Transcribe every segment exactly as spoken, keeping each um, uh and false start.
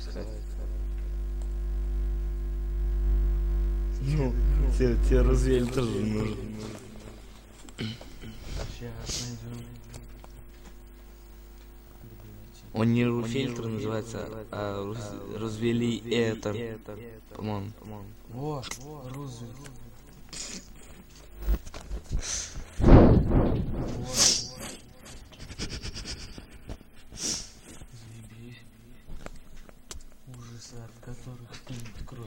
искать. Ну, тебе, тебе развели тоже нужно. Сейчас найдем. Он не фильтр называется, а развели этер, по-моему. Во, Рузвельт. Заебись. Ужасы, от которых стынет кровь.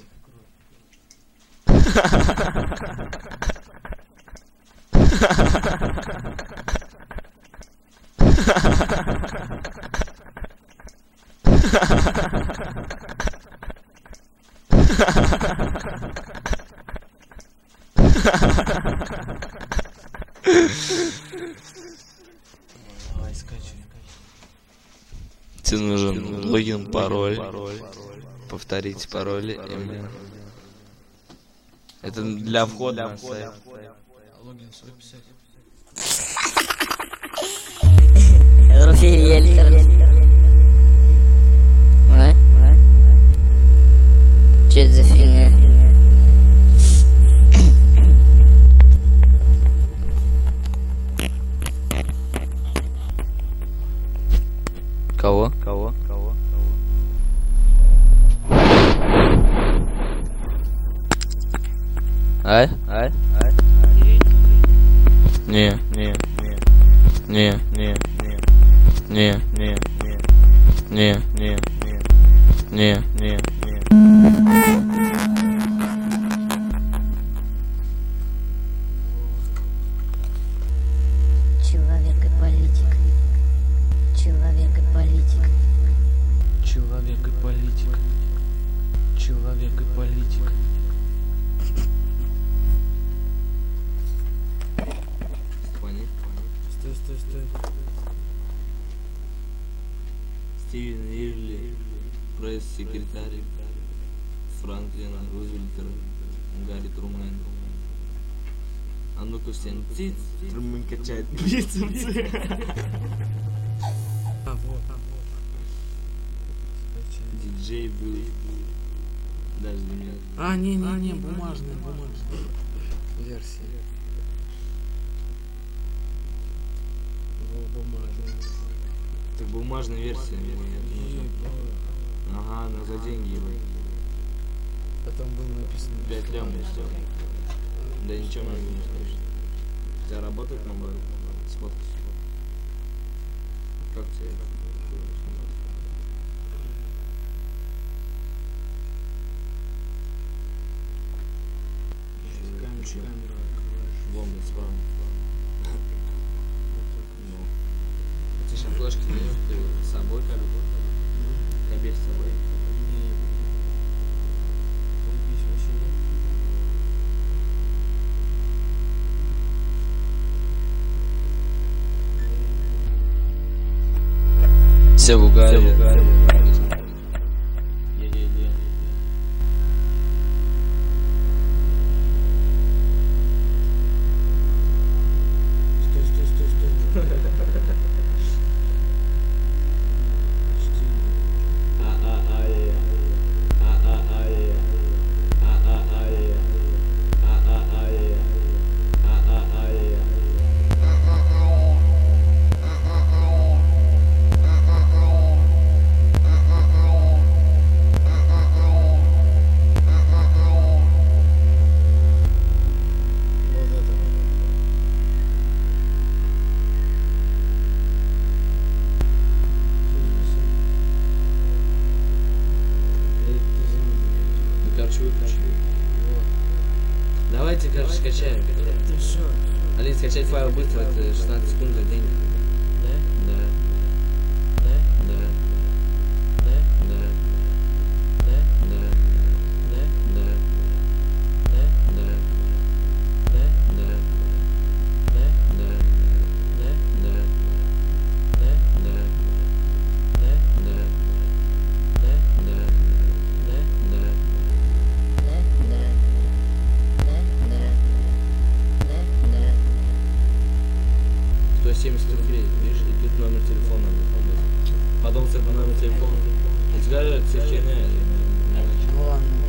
Давай скачай. Тебе нужен логин, пароль. Повторите пароль. Именно. Это для входа на сайт. Логин свой писать. Че это за фигня? Кого? Кого? Кого? Ай? Ай? Ай? Не, не, не, не, не, не, не, не, не, не, не, не. Человек и политик. Человек и политик. Человек и политик. Человек и политик. Стой, стой, стой. Стивен Ирли, пресс-секретарь Франклина Рузвельта, Гарри Трумэн. А ну-ка всем циц, Трумэн качает бицепсы. А, вот. Диджей был. Даже для меня. А, не-не-не, бумажная, бумажная версия. Во, бумажная. Так бумажная версия мне нужна. Ага, она за деньги его. Потом было написано Пять лям и все. Да ничего мне не слышно. Хотя работает могу сфоткать. Как тебе? камеру. Бомба справа. Ну. Ты сейчас флешки даешь, ты с собой как бы? Кабель с собой. Все в угаре. Е-е-е. Стой, стой, стой, стой. А-а-а-е. А-а-а-е. А-а-а-е. А-а-а-е. А-а-а-е. Давайте, короче, скачаем. Ты что? Алин, скачать файл быстро, это шестнадцать секунд за день. Да? Да. Да? Да. Да? Да. Да? Да. Да? Да. Да? Да. Да? Да. Да? Да. Да? Да. Да? Да. Да? Да. Да? Да. Да? Да. сто семьдесят рублей, видишь, и тут номер телефона. Потом с этого номер телефона У тебя все херня. Ну ладно.